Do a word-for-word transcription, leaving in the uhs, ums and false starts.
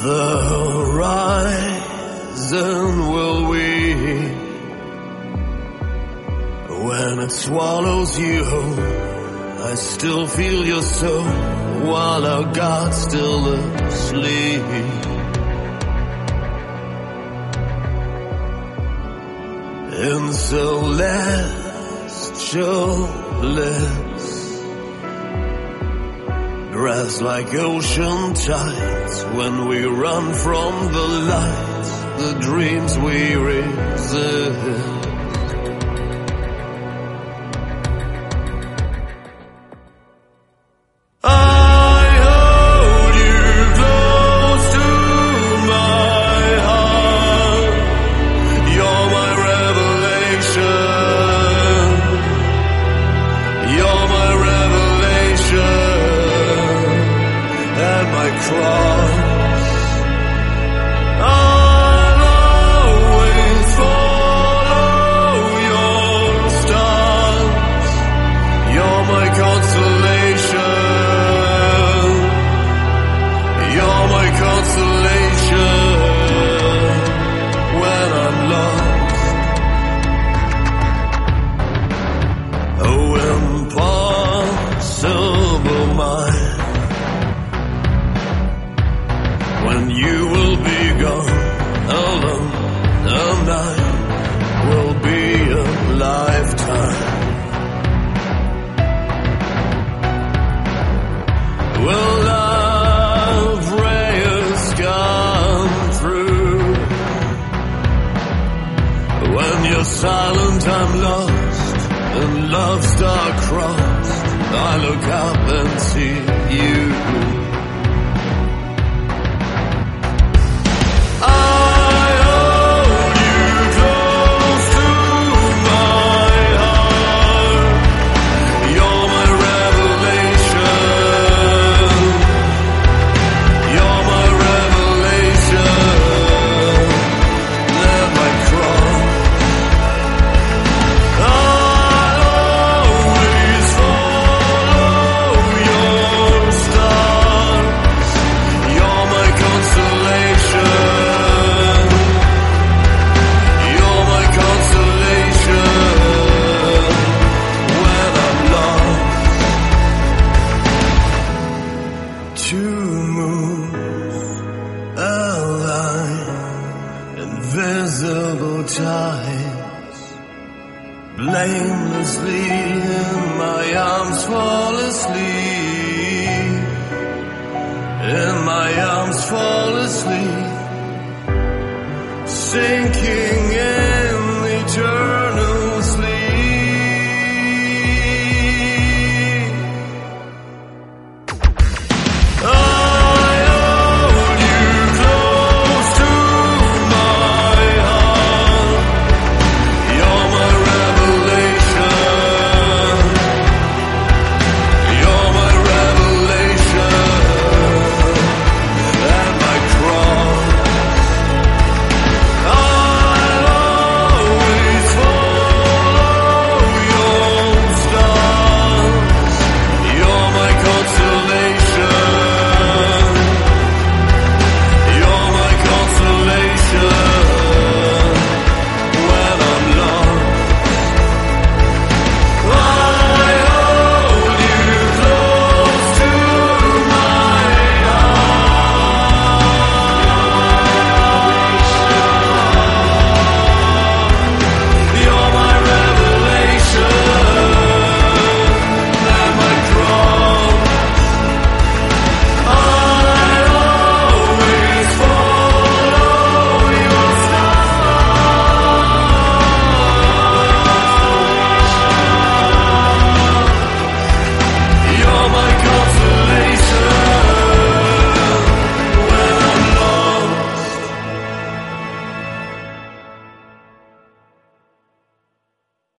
The horizon will weep when it swallows you whole. I still feel your soul while our God's still asleep. In celestial bliss, dressed like ocean tides, when we run from the light, the dreams we resist. When you will be gone alone, the night will be a lifetime. Will love rays come through? When you're silent, I'm lost, and love star-crossed, I look up and see you. Invisible tides, blamelessly in my arms fall asleep, in my arms fall asleep, sinking